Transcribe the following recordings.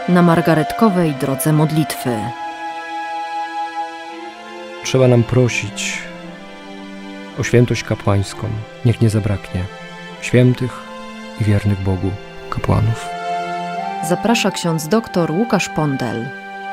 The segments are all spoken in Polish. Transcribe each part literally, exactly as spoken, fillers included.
na margaretkowej drodze modlitwy. Trzeba nam prosić o świętość kapłańską. Niech nie zabraknie świętych i wiernych Bogu kapłanów. Zaprasza ksiądz doktor Łukasz Pondel.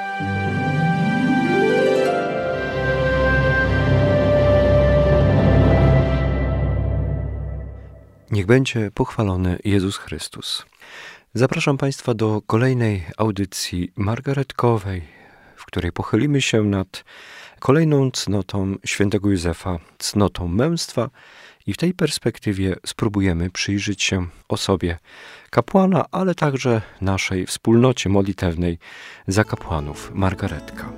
Niech będzie pochwalony Jezus Chrystus. Zapraszam Państwa do kolejnej audycji margaretkowej, w której pochylimy się nad kolejną cnotą świętego Józefa, cnotą męstwa, i w tej perspektywie spróbujemy przyjrzeć się osobie kapłana, ale także naszej wspólnocie modlitewnej za kapłanów Margaretka.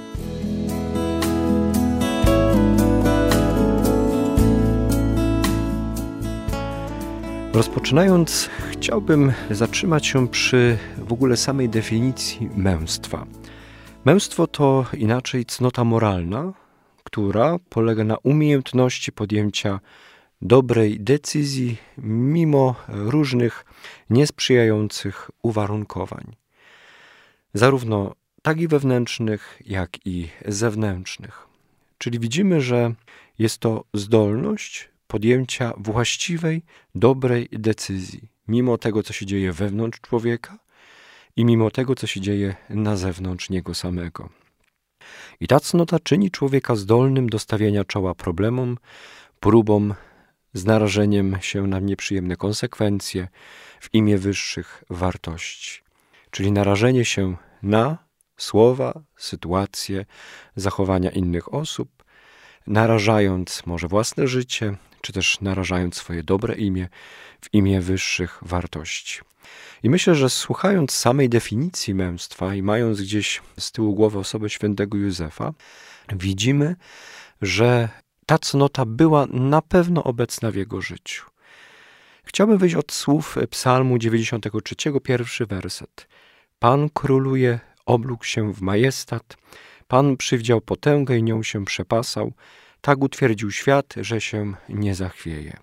Rozpoczynając, chciałbym zatrzymać się przy w ogóle samej definicji męstwa. Męstwo to inaczej cnota moralna, która polega na umiejętności podjęcia dobrej decyzji mimo różnych niesprzyjających uwarunkowań, zarówno tak i wewnętrznych, jak i zewnętrznych. Czyli widzimy, że jest to zdolność podjęcia właściwej, dobrej decyzji, mimo tego, co się dzieje wewnątrz człowieka i mimo tego, co się dzieje na zewnątrz niego samego. I ta cnota czyni człowieka zdolnym do stawiania czoła problemom, próbom, z narażeniem się na nieprzyjemne konsekwencje w imię wyższych wartości. Czyli narażenie się na słowa, sytuacje, zachowania innych osób, narażając może własne życie, czy też narażając swoje dobre imię w imię wyższych wartości. I myślę, że słuchając samej definicji męstwa i mając gdzieś z tyłu głowy osobę świętego Józefa, widzimy, że ta cnota była na pewno obecna w jego życiu. Chciałbym wyjść od słów psalmu dziewięćdziesiątego trzeciego, pierwszy werset. Pan króluje, oblógł się w majestat, Pan przywdział potęgę i nią się przepasał, tak utwierdził świat, że się nie zachwieje.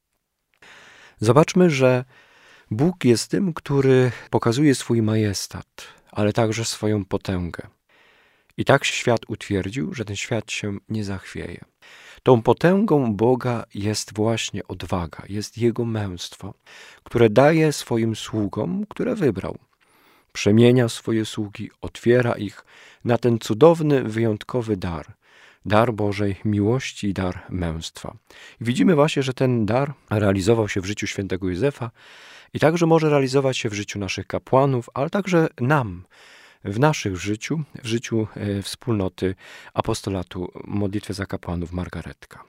Zobaczmy, że Bóg jest tym, który pokazuje swój majestat, ale także swoją potęgę. I tak świat utwierdził, że ten świat się nie zachwieje. Tą potęgą Boga jest właśnie odwaga, jest Jego męstwo, które daje swoim sługom, które wybrał. Przemienia swoje sługi, otwiera ich na ten cudowny, wyjątkowy dar. Dar Bożej miłości i dar męstwa. I widzimy właśnie, że ten dar realizował się w życiu świętego Józefa i także może realizować się w życiu naszych kapłanów, ale także nam, w naszych życiu, w życiu e, wspólnoty apostolatu modlitwy za kapłanów Margaretka.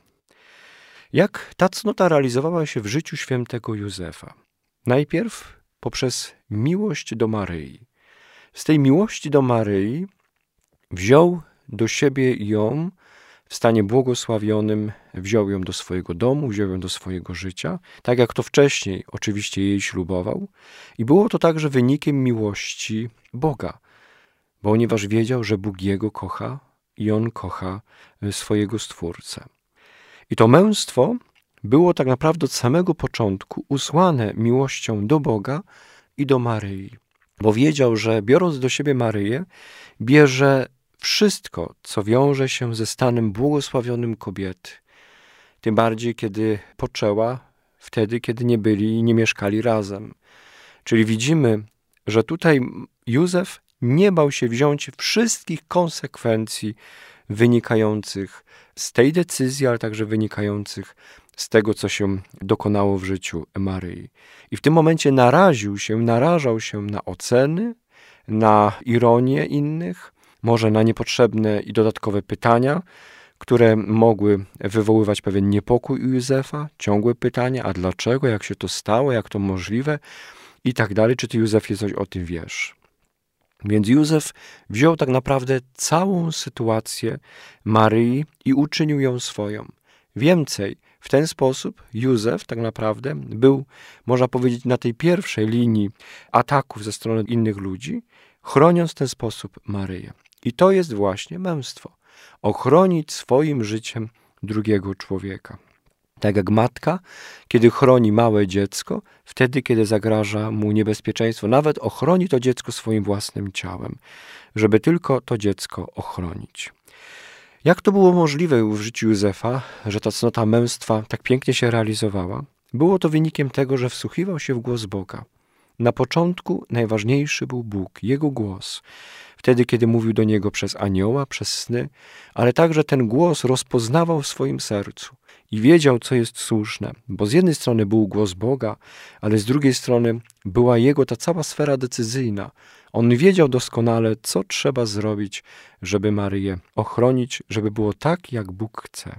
Jak ta cnota realizowała się w życiu świętego Józefa? Najpierw poprzez miłość do Maryi. Z tej miłości do Maryi wziął do siebie ją w stanie błogosławionym, wziął ją do swojego domu, wziął ją do swojego życia, tak jak to wcześniej oczywiście jej ślubował. I było to także wynikiem miłości Boga, ponieważ wiedział, że Bóg jego kocha i on kocha swojego Stwórcę. I to męstwo było tak naprawdę od samego początku usłane miłością do Boga i do Maryi, bo wiedział, że biorąc do siebie Maryję, bierze wszystko, co wiąże się ze stanem błogosławionym kobiety. Tym bardziej, kiedy poczęła wtedy, kiedy nie byli i nie mieszkali razem. Czyli widzimy, że tutaj Józef nie bał się wziąć wszystkich konsekwencji wynikających z tej decyzji, ale także wynikających z tego, co się dokonało w życiu Maryi. I w tym momencie naraził się, narażał się na oceny, na ironię innych, może na niepotrzebne i dodatkowe pytania, które mogły wywoływać pewien niepokój u Józefa, ciągłe pytania, a dlaczego, jak się to stało, jak to możliwe i tak dalej, czy ty, Józefie, coś o tym wiesz. Więc Józef wziął tak naprawdę całą sytuację Maryi i uczynił ją swoją. Więcej, w ten sposób Józef tak naprawdę był, można powiedzieć, na tej pierwszej linii ataków ze strony innych ludzi, chroniąc w ten sposób Maryję. I to jest właśnie męstwo. Ochronić swoim życiem drugiego człowieka. Tak jak matka, kiedy chroni małe dziecko, wtedy, kiedy zagraża mu niebezpieczeństwo, nawet ochroni to dziecko swoim własnym ciałem, żeby tylko to dziecko ochronić. Jak to było możliwe w życiu Józefa, że ta cnota męstwa tak pięknie się realizowała? Było to wynikiem tego, że wsłuchiwał się w głos Boga. Na początku najważniejszy był Bóg, Jego głos. Wtedy, kiedy mówił do Niego przez anioła, przez sny, ale także ten głos rozpoznawał w swoim sercu i wiedział, co jest słuszne, bo z jednej strony był głos Boga, ale z drugiej strony była Jego ta cała sfera decyzyjna. On wiedział doskonale, co trzeba zrobić, żeby Maryję ochronić, żeby było tak, jak Bóg chce.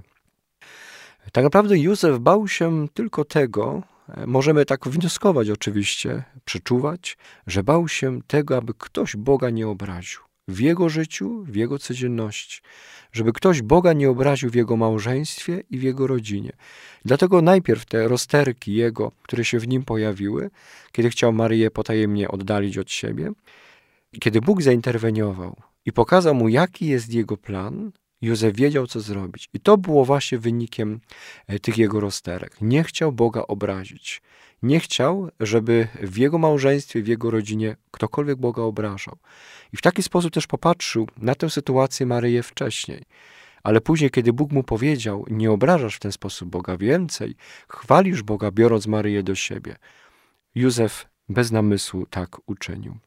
Tak naprawdę Józef bał się tylko tego, możemy tak wnioskować oczywiście, przeczuwać, że bał się tego, aby ktoś Boga nie obraził w jego życiu, w jego codzienności, żeby ktoś Boga nie obraził w jego małżeństwie i w jego rodzinie. Dlatego najpierw te rozterki jego, które się w nim pojawiły, kiedy chciał Maryję potajemnie oddalić od siebie, i kiedy Bóg zainterweniował i pokazał mu, jaki jest jego plan, Józef wiedział, co zrobić. I to było właśnie wynikiem tych jego rozterek. Nie chciał Boga obrazić. Nie chciał, żeby w jego małżeństwie, w jego rodzinie ktokolwiek Boga obrażał. I w taki sposób też popatrzył na tę sytuację Maryję wcześniej. Ale później, kiedy Bóg mu powiedział, nie obrażasz w ten sposób Boga, więcej, chwalisz Boga, biorąc Maryję do siebie. Józef bez namysłu tak uczynił.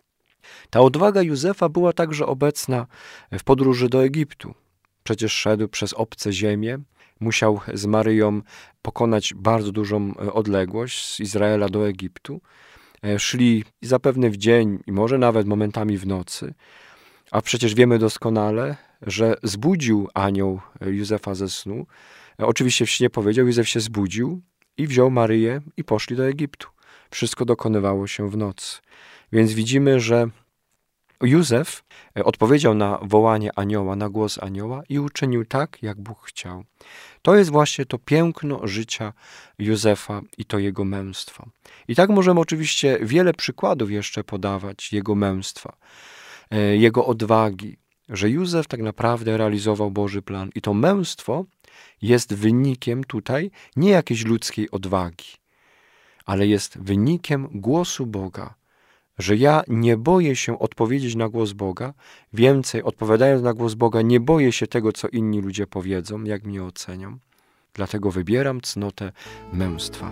Ta odwaga Józefa była także obecna w podróży do Egiptu. Przecież szedł przez obce ziemie, musiał z Maryją pokonać bardzo dużą odległość z Izraela do Egiptu. Szli zapewne w dzień i może nawet momentami w nocy, a przecież wiemy doskonale, że zbudził anioł Józefa ze snu. Oczywiście w śnie powiedział, Józef się zbudził i wziął Maryję i poszli do Egiptu. Wszystko dokonywało się w nocy. Więc widzimy, że Józef odpowiedział na wołanie anioła, na głos anioła i uczynił tak, jak Bóg chciał. To jest właśnie to piękno życia Józefa i to jego męstwo. I tak możemy oczywiście wiele przykładów jeszcze podawać jego męstwa, jego odwagi, że Józef tak naprawdę realizował Boży plan. I to męstwo jest wynikiem tutaj nie jakiejś ludzkiej odwagi, ale jest wynikiem głosu Boga, że ja nie boję się odpowiedzieć na głos Boga, więcej odpowiadając na głos Boga nie boję się tego, co inni ludzie powiedzą, jak mnie ocenią. Dlatego wybieram cnotę męstwa.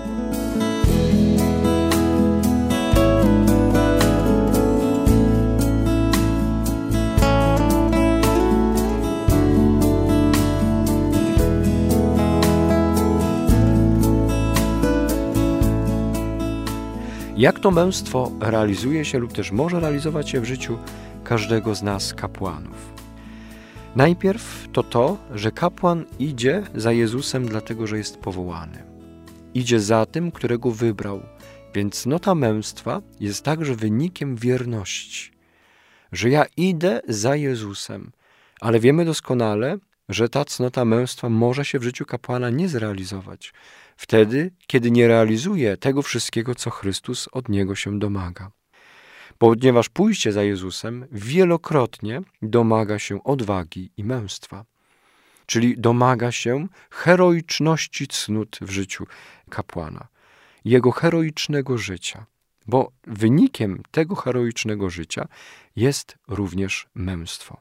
Jak to męstwo realizuje się lub też może realizować się w życiu każdego z nas kapłanów? Najpierw to to, że kapłan idzie za Jezusem dlatego, że jest powołany. Idzie za tym, którego wybrał, więc cnota męstwa jest także wynikiem wierności. Że ja idę za Jezusem, ale wiemy doskonale, że ta cnota męstwa może się w życiu kapłana nie zrealizować. Wtedy, kiedy nie realizuje tego wszystkiego, co Chrystus od niego się domaga. Ponieważ pójście za Jezusem wielokrotnie domaga się odwagi i męstwa. Czyli domaga się heroiczności cnót w życiu kapłana. Jego heroicznego życia. Bo wynikiem tego heroicznego życia jest również męstwo.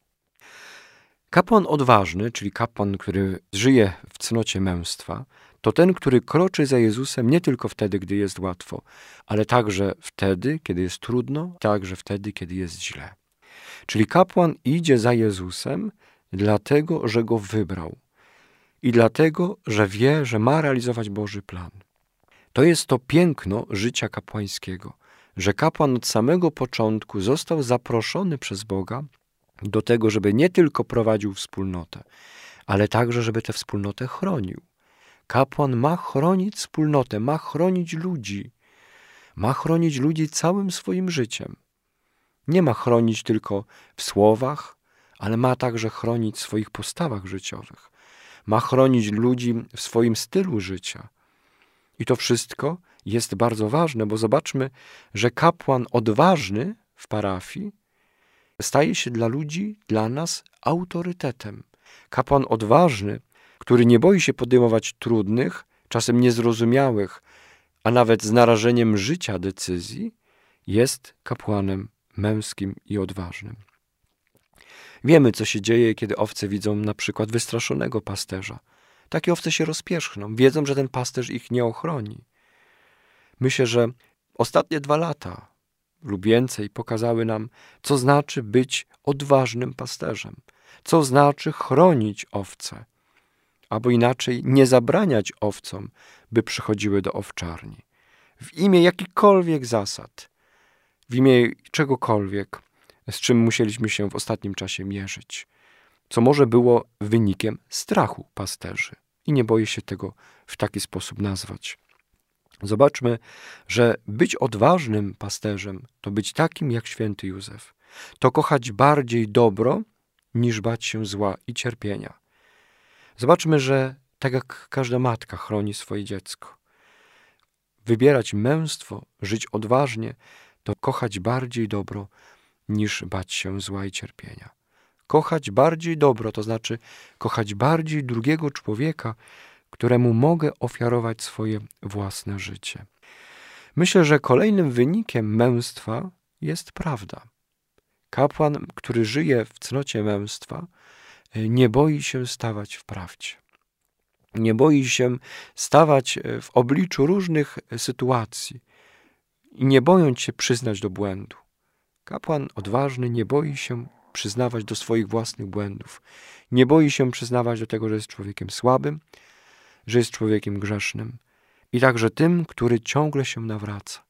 Kapłan odważny, czyli kapłan, który żyje w cnocie męstwa, to ten, który kroczy za Jezusem nie tylko wtedy, gdy jest łatwo, ale także wtedy, kiedy jest trudno, także wtedy, kiedy jest źle. Czyli kapłan idzie za Jezusem dlatego, że Go wybrał i dlatego, że wie, że ma realizować Boży plan. To jest to piękno życia kapłańskiego, że kapłan od samego początku został zaproszony przez Boga do tego, żeby nie tylko prowadził wspólnotę, ale także, żeby tę wspólnotę chronił. Kapłan ma chronić wspólnotę, ma chronić ludzi. Ma chronić ludzi całym swoim życiem. Nie ma chronić tylko w słowach, ale ma także chronić w swoich postawach życiowych. Ma chronić ludzi w swoim stylu życia. I to wszystko jest bardzo ważne, bo zobaczmy, że kapłan odważny w parafii staje się dla ludzi, dla nas autorytetem. Kapłan odważny który nie boi się podejmować trudnych, czasem niezrozumiałych, a nawet z narażeniem życia decyzji, jest kapłanem męskim i odważnym. Wiemy, co się dzieje, kiedy owce widzą na przykład wystraszonego pasterza. Takie owce się rozpierzchną, wiedzą, że ten pasterz ich nie ochroni. Myślę, że ostatnie dwa lata lub więcej pokazały nam, co znaczy być odważnym pasterzem, co znaczy chronić owce, albo inaczej nie zabraniać owcom, by przychodziły do owczarni. W imię jakichkolwiek zasad, w imię czegokolwiek, z czym musieliśmy się w ostatnim czasie mierzyć, co może było wynikiem strachu pasterzy. I nie boję się tego w taki sposób nazwać. Zobaczmy, że być odważnym pasterzem to być takim jak święty Józef. To kochać bardziej dobro, niż bać się zła i cierpienia. Zobaczmy, że tak jak każda matka chroni swoje dziecko. Wybierać męstwo, żyć odważnie, to kochać bardziej dobro, niż bać się zła i cierpienia. Kochać bardziej dobro, to znaczy kochać bardziej drugiego człowieka, któremu mogę ofiarować swoje własne życie. Myślę, że kolejnym wynikiem męstwa jest prawda. Kapłan, który żyje w cnocie męstwa, nie boi się stawać w prawdzie. Nie boi się stawać w obliczu różnych sytuacji i nie bojąc się przyznać do błędu. Kapłan odważny nie boi się przyznawać do swoich własnych błędów. Nie boi się przyznawać do tego, że jest człowiekiem słabym, że jest człowiekiem grzesznym i także tym, który ciągle się nawraca.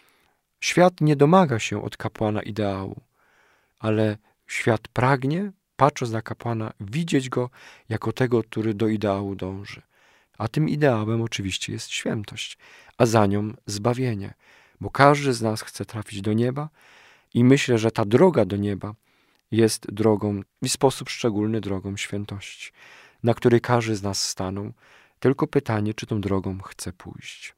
Świat nie domaga się od kapłana ideału, ale świat pragnie, patrząc na kapłana, widzieć go jako tego, który do ideału dąży. A tym ideałem oczywiście jest świętość, a za nią zbawienie, bo każdy z nas chce trafić do nieba i myślę, że ta droga do nieba jest drogą, w sposób szczególny drogą świętości, na której każdy z nas stanął. Tylko pytanie, czy tą drogą chce pójść.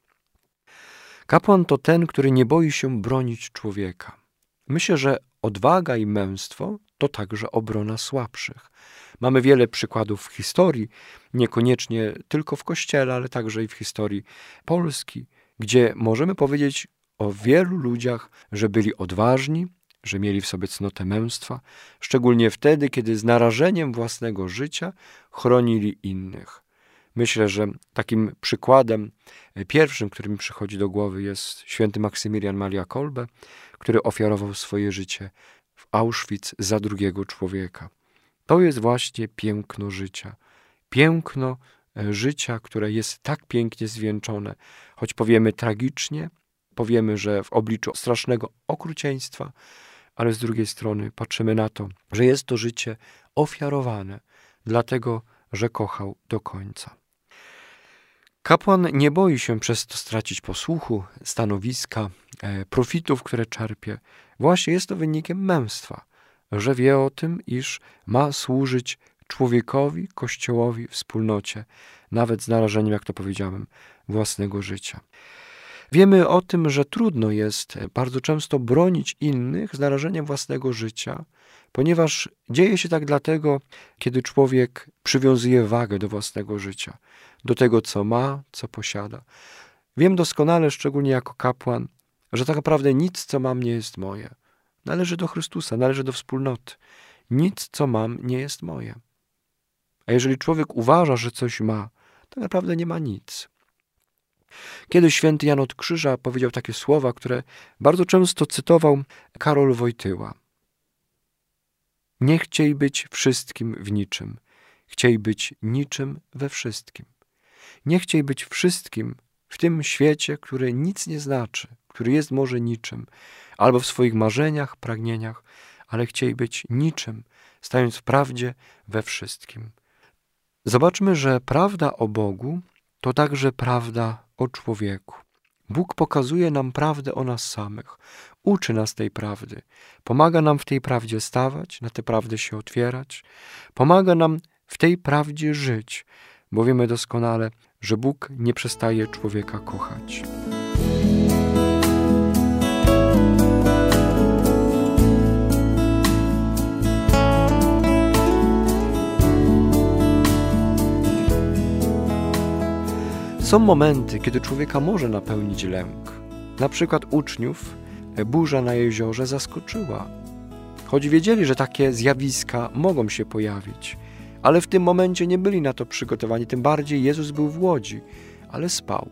Kapłan to ten, który nie boi się bronić człowieka. Myślę, że odwaga i męstwo to także obrona słabszych. Mamy wiele przykładów w historii, niekoniecznie tylko w Kościele, ale także i w historii Polski, gdzie możemy powiedzieć o wielu ludziach, że byli odważni, że mieli w sobie cnotę męstwa, szczególnie wtedy, kiedy z narażeniem własnego życia chronili innych. Myślę, że takim przykładem pierwszym, który mi przychodzi do głowy, jest święty Maksymilian Maria Kolbe, który ofiarował swoje życie w Auschwitz za drugiego człowieka. To jest właśnie piękno życia. Piękno życia, które jest tak pięknie zwieńczone, choć powiemy tragicznie, powiemy, że w obliczu strasznego okrucieństwa, ale z drugiej strony patrzymy na to, że jest to życie ofiarowane, dlatego, że kochał do końca. Kapłan nie boi się przez to stracić posłuchu, stanowiska, profitów, które czerpie. Właśnie jest to wynikiem męstwa, że wie o tym, iż ma służyć człowiekowi, Kościołowi, wspólnocie, nawet z narażeniem, jak to powiedziałem, własnego życia. Wiemy o tym, że trudno jest bardzo często bronić innych z narażeniem własnego życia, ponieważ dzieje się tak dlatego, kiedy człowiek przywiązuje wagę do własnego życia, do tego, co ma, co posiada. Wiem doskonale, szczególnie jako kapłan, że tak naprawdę nic, co mam, nie jest moje. Należy do Chrystusa, należy do wspólnoty. Nic, co mam, nie jest moje. A jeżeli człowiek uważa, że coś ma, to naprawdę nie ma nic. Kiedyś święty Jan od Krzyża powiedział takie słowa, które bardzo często cytował Karol Wojtyła. Nie chciej być wszystkim w niczym, chciej być niczym we wszystkim. Nie chciej być wszystkim w tym świecie, który nic nie znaczy, który jest może niczym, albo w swoich marzeniach, pragnieniach, ale chciej być niczym, stając w prawdzie we wszystkim. Zobaczmy, że prawda o Bogu to także prawda o człowieku. Bóg pokazuje nam prawdę o nas samych, uczy nas tej prawdy, pomaga nam w tej prawdzie stawać, na tę prawdę się otwierać, pomaga nam w tej prawdzie żyć, bo wiemy doskonale, że Bóg nie przestaje człowieka kochać. Są momenty, kiedy człowieka może napełnić lęk. Na przykład uczniów burza na jeziorze zaskoczyła. Choć wiedzieli, że takie zjawiska mogą się pojawić, ale w tym momencie nie byli na to przygotowani. Tym bardziej Jezus był w łodzi, ale spał.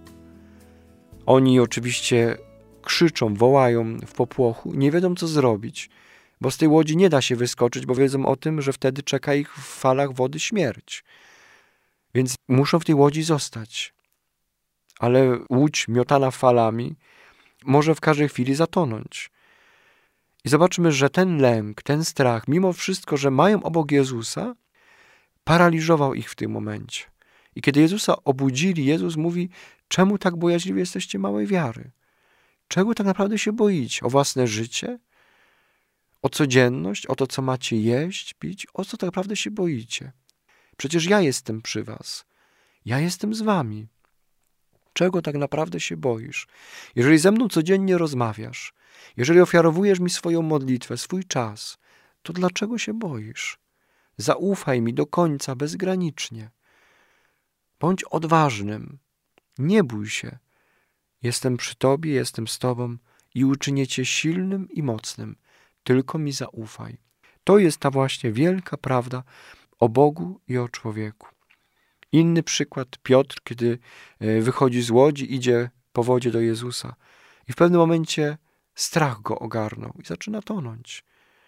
Oni oczywiście krzyczą, wołają w popłochu, nie wiedzą co zrobić, bo z tej łodzi nie da się wyskoczyć, bo wiedzą o tym, że wtedy czeka ich w falach wody śmierć. Więc muszą w tej łodzi zostać. Ale łódź miotana falami może w każdej chwili zatonąć. I zobaczmy, że ten lęk, ten strach, mimo wszystko, że mają obok Jezusa, paraliżował ich w tym momencie. I kiedy Jezusa obudzili, Jezus mówi, czemu tak bojaźliwi jesteście małej wiary? Czego tak naprawdę się boicie? O własne życie? O codzienność? O to, co macie jeść, pić? O co tak naprawdę się boicie? Przecież ja jestem przy was. Ja jestem z wami. Czego tak naprawdę się boisz? Jeżeli ze mną codziennie rozmawiasz, jeżeli ofiarowujesz mi swoją modlitwę, swój czas, to dlaczego się boisz? Zaufaj mi do końca, bezgranicznie. Bądź odważnym. Nie bój się. Jestem przy tobie, jestem z tobą i uczynię cię silnym i mocnym. Tylko mi zaufaj. To jest ta właśnie wielka prawda o Bogu i o człowieku. Inny przykład, Piotr, kiedy wychodzi z łodzi, idzie po wodzie do Jezusa i w pewnym momencie strach go ogarnął i zaczyna tonąć.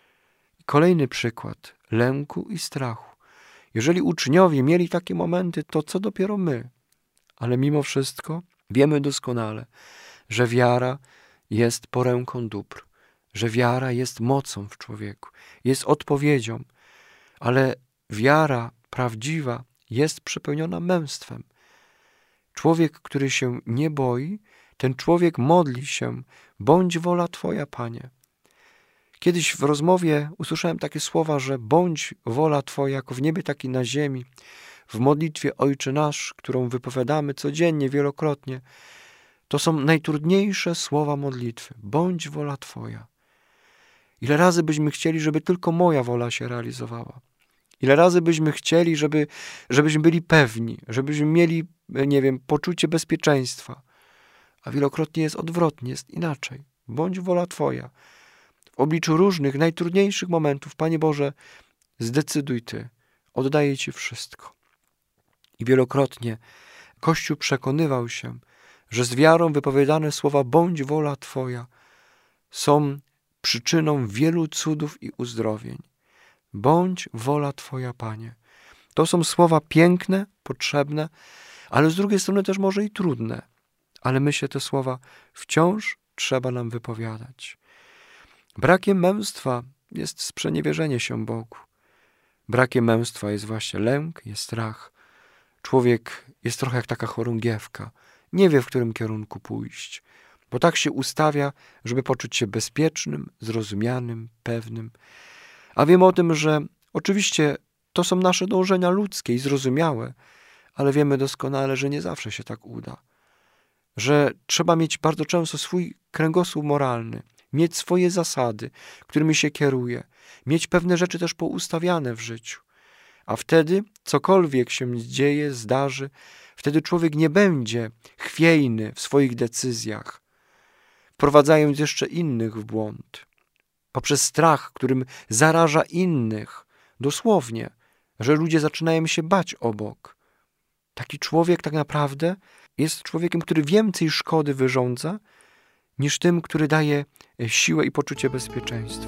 I kolejny przykład lęku i strachu. Jeżeli uczniowie mieli takie momenty, to co dopiero my? Ale mimo wszystko wiemy doskonale, że wiara jest poręką dóbr, że wiara jest mocą w człowieku, jest odpowiedzią, ale wiara prawdziwa jest przepełniona męstwem. Człowiek, który się nie boi, ten człowiek modli się, bądź wola Twoja, Panie. Kiedyś w rozmowie usłyszałem takie słowa, że bądź wola Twoja, jako w niebie, tak i na ziemi. W modlitwie Ojcze Nasz, którą wypowiadamy codziennie, wielokrotnie, to są najtrudniejsze słowa modlitwy. Bądź wola Twoja. Ile razy byśmy chcieli, żeby tylko moja wola się realizowała. Ile razy byśmy chcieli, żeby, żebyśmy byli pewni, żebyśmy mieli, nie wiem, poczucie bezpieczeństwa. A wielokrotnie jest odwrotnie, jest inaczej. Bądź wola Twoja. W obliczu różnych, najtrudniejszych momentów, Panie Boże, zdecyduj Ty. Oddaję Ci wszystko. I wielokrotnie Kościół przekonywał się, że z wiarą wypowiadane słowa bądź wola Twoja są przyczyną wielu cudów i uzdrowień. Bądź wola Twoja, Panie. To są słowa piękne, potrzebne, ale z drugiej strony też może i trudne. Ale myślę, te słowa wciąż trzeba nam wypowiadać. Brakiem męstwa jest sprzeniewierzenie się Bogu. Brakiem męstwa jest właśnie lęk, jest strach. Człowiek jest trochę jak taka chorągiewka. Nie wie, w którym kierunku pójść, bo tak się ustawia, żeby poczuć się bezpiecznym, zrozumianym, pewnym. A wiemy o tym, że oczywiście to są nasze dążenia ludzkie i zrozumiałe, ale wiemy doskonale, że nie zawsze się tak uda. Że trzeba mieć bardzo często swój kręgosłup moralny, mieć swoje zasady, którymi się kieruje, mieć pewne rzeczy też poustawiane w życiu. A wtedy, cokolwiek się dzieje, zdarzy, wtedy człowiek nie będzie chwiejny w swoich decyzjach, wprowadzając jeszcze innych w błąd. Poprzez strach, którym zaraża innych, dosłownie, że ludzie zaczynają się bać obok. Taki człowiek tak naprawdę jest człowiekiem, który więcej szkody wyrządza, niż tym, który daje siłę i poczucie bezpieczeństwa.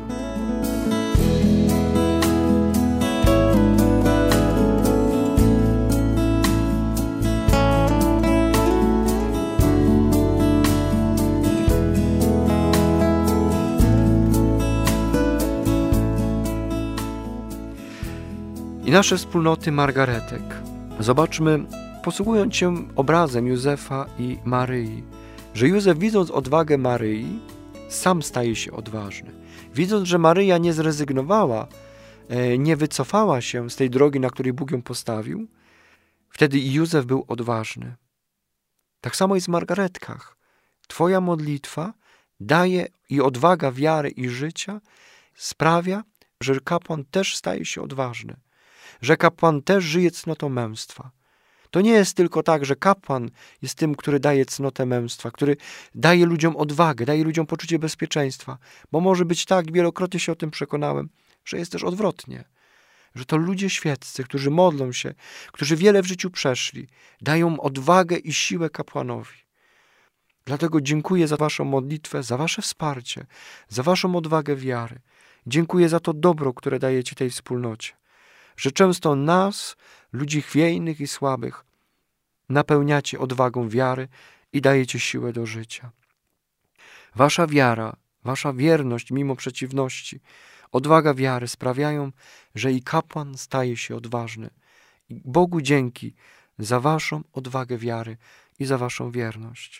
I nasze wspólnoty Margaretek. Zobaczmy, posługując się obrazem Józefa i Maryi, że Józef, widząc odwagę Maryi, sam staje się odważny. Widząc, że Maryja nie zrezygnowała, nie wycofała się z tej drogi, na której Bóg ją postawił, wtedy i Józef był odważny. Tak samo jest w Margaretkach. Twoja modlitwa daje i odwaga wiary i życia sprawia, że kapłan też staje się odważny. Że kapłan też żyje cnotą męstwa. To nie jest tylko tak, że kapłan jest tym, który daje cnotę męstwa, który daje ludziom odwagę, daje ludziom poczucie bezpieczeństwa, bo może być tak, wielokrotnie się o tym przekonałem, że jest też odwrotnie, że to ludzie świeccy, którzy modlą się, którzy wiele w życiu przeszli, dają odwagę i siłę kapłanowi. Dlatego dziękuję za waszą modlitwę, za wasze wsparcie, za waszą odwagę wiary. Dziękuję za to dobro, które dajecie tej wspólnocie, że często nas, ludzi chwiejnych i słabych, napełniacie odwagą wiary i dajecie siłę do życia. Wasza wiara, wasza wierność mimo przeciwności, odwaga wiary sprawiają, że i kapłan staje się odważny. I Bogu dzięki za waszą odwagę wiary i za waszą wierność.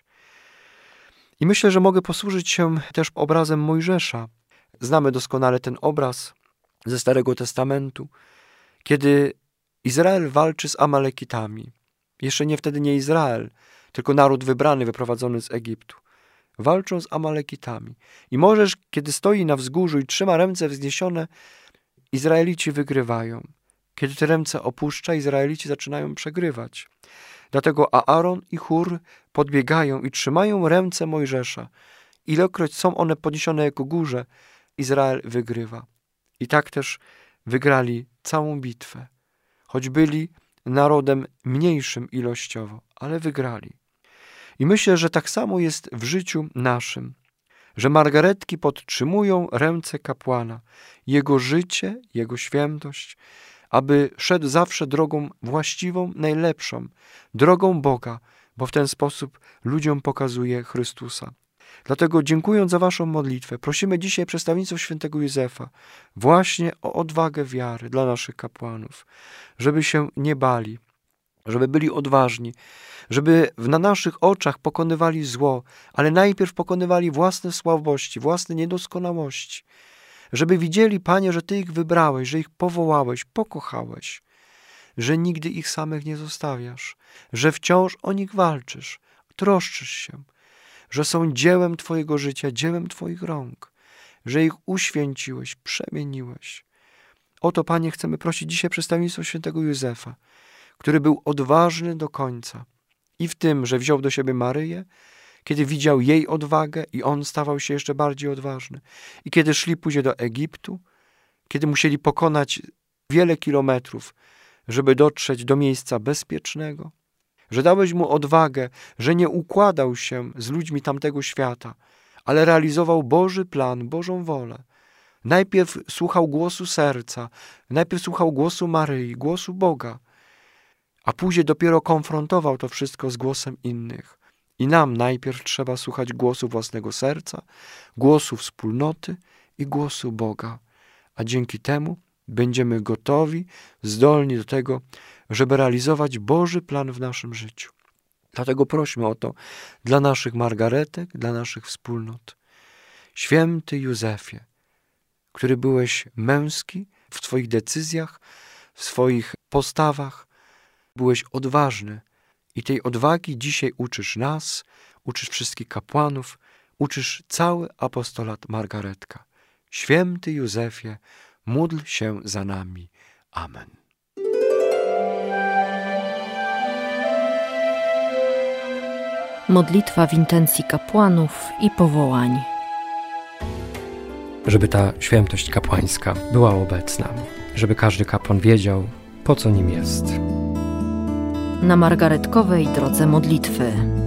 I myślę, że mogę posłużyć się też obrazem Mojżesza. Znamy doskonale ten obraz ze Starego Testamentu, kiedy Izrael walczy z Amalekitami. Jeszcze nie wtedy nie Izrael, tylko naród wybrany, wyprowadzony z Egiptu. Walczą z Amalekitami. I Mojżesz, kiedy stoi na wzgórzu i trzyma ręce wzniesione, Izraelici wygrywają. Kiedy te ręce opuszcza, Izraelici zaczynają przegrywać. Dlatego Aaron i Hur podbiegają i trzymają ręce Mojżesza. Ilekroć są one podniesione jako górze, Izrael wygrywa. I tak też wygrali całą bitwę. Choć byli narodem mniejszym ilościowo, ale wygrali. I myślę, że tak samo jest w życiu naszym, że margaretki podtrzymują ręce kapłana, jego życie, jego świętość, aby szedł zawsze drogą właściwą, najlepszą, drogą Boga, bo w ten sposób ludziom pokazuje Chrystusa. Dlatego dziękując za waszą modlitwę, prosimy dzisiaj przedstawienictwo świętego Józefa właśnie o odwagę wiary dla naszych kapłanów, żeby się nie bali, żeby byli odważni, żeby na naszych oczach pokonywali zło, ale najpierw pokonywali własne słabości, własne niedoskonałości, żeby widzieli, Panie, że Ty ich wybrałeś, że ich powołałeś, pokochałeś, że nigdy ich samych nie zostawiasz, że wciąż o nich walczysz, troszczysz się, że są dziełem Twojego życia, dziełem Twoich rąk, że ich uświęciłeś, przemieniłeś. O to, Panie, chcemy prosić dzisiaj przedstawienictwo świętego Józefa, który był odważny do końca i w tym, że wziął do siebie Maryję, kiedy widział jej odwagę i on stawał się jeszcze bardziej odważny. I kiedy szli później do Egiptu, kiedy musieli pokonać wiele kilometrów, żeby dotrzeć do miejsca bezpiecznego, że dałeś mu odwagę, że nie układał się z ludźmi tamtego świata, ale realizował Boży plan, Bożą wolę. Najpierw słuchał głosu serca, najpierw słuchał głosu Maryi, głosu Boga, a później dopiero konfrontował to wszystko z głosem innych. I nam najpierw trzeba słuchać głosu własnego serca, głosu wspólnoty i głosu Boga. A dzięki temu będziemy gotowi, zdolni do tego, żeby realizować Boży plan w naszym życiu. Dlatego prośmy o to dla naszych margaretek, dla naszych wspólnot. Święty Józefie, który byłeś męski w swoich decyzjach, w swoich postawach, byłeś odważny i tej odwagi dzisiaj uczysz nas, uczysz wszystkich kapłanów, uczysz cały apostolat Margaretka. Święty Józefie, módl się za nami. Amen. Modlitwa w intencji kapłanów i powołań. Żeby ta świętość kapłańska była obecna, żeby każdy kapłan wiedział, po co nim jest. Na margaretkowej drodze modlitwy.